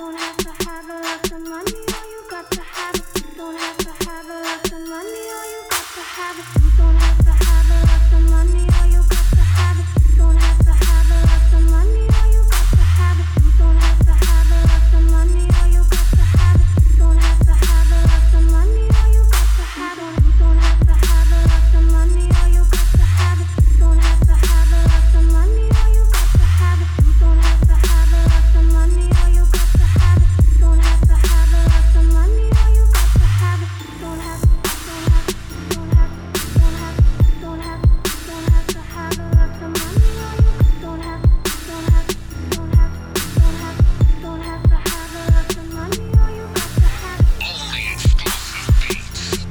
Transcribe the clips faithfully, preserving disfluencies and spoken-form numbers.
don't have to have a lot of money, all you got to have it. You don't have to have a lot of money, all you got to have it. You don't have to have a lot of money, all you got to have it. You don't have to have a lot of money, all you got to have it. You don't have to have a lot of money, all you got to have it. You don't have to have a lot of money, all you got to have it. You don't have to have a lot of money, all you got to have it. You don't have to have a lot of money, all you got to have it. You don't have to have a lot of money, all you got to have it. You don't have to have a lot of money, all you got to have it. You don't have, don't have, don't have, don't have, don't have, don't have to have a lot of money, all you don't have, don't have, don't have, don't have, don't have to have a lot of money, all you got to have it. Only exclusive beats.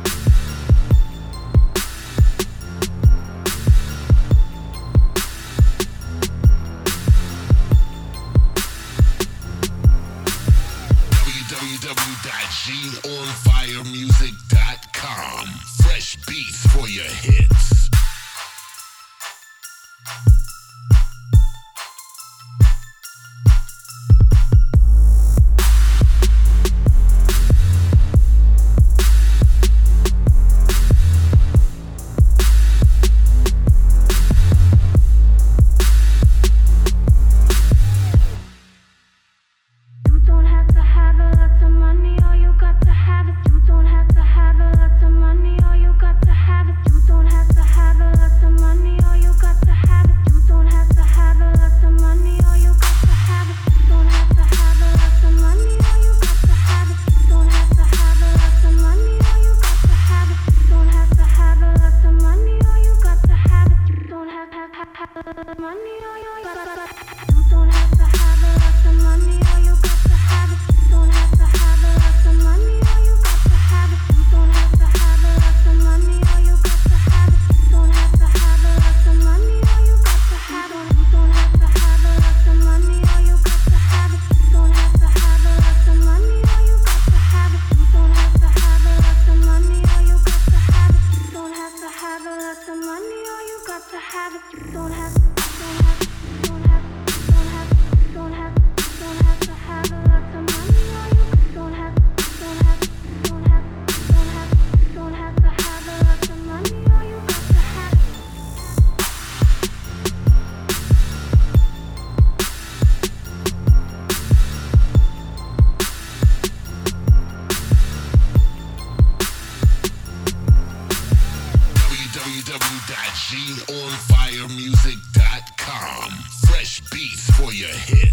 w w w dot g on fire music dot com. Fresh beats for your hits. You don't have to have a lot of money, all you got to have it. You don't have to have a lot of money, all you got to have it. You don't have to have a lot of money, all you got to have it. You don't have to have a lot of money, all you got to have it. You don't have to have a lot of money, all you got to have it. You don't have to have a lot of money, all you got to have it. You don't have to have a lot of money, all you got to have it. You don't have have have have money, all you got to have it. You don't have to have a lot of money, all you got to have it. You don't have to have a lot of money, all you got to have it. You don't have to have a lot of money, all you got to have it. You don't have to have a lot of money, all you got to have it. You don't have to have a lot of money, all you got to have it. You don't have to have a lot of money, all you got to have it. You don't have to have a lot of money, all you got to have it. You don't have to have a lot of money, all you got to have it. You don't have, don't have, don't have, don't have, don't have, don't have to have a lot of money, all you don't have, don't have, don't have, don't have, don't have to have a lot of money, all you got to have it. w w w dot g on fire music dot com. Fresh beats for your hits.